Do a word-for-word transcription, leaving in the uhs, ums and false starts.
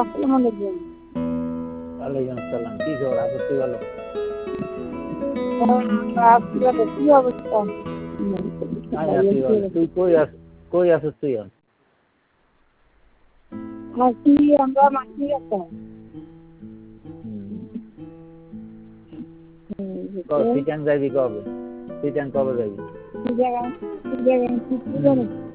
আসসালামু আলাইকুম। ওয়ালাইকুম আসসালাম। কি খবর? আছো তুই ভালো? আপনাদের কি অবস্থা? আমি আছি ভালো। তুই কই আছ কই আছিস তুই এখন? আছি আমরা মাটি আছে। সিটাং যাবি কবে? সিটাং কবে যাবি? কি জায়গা কি জায়গা কি জায়গা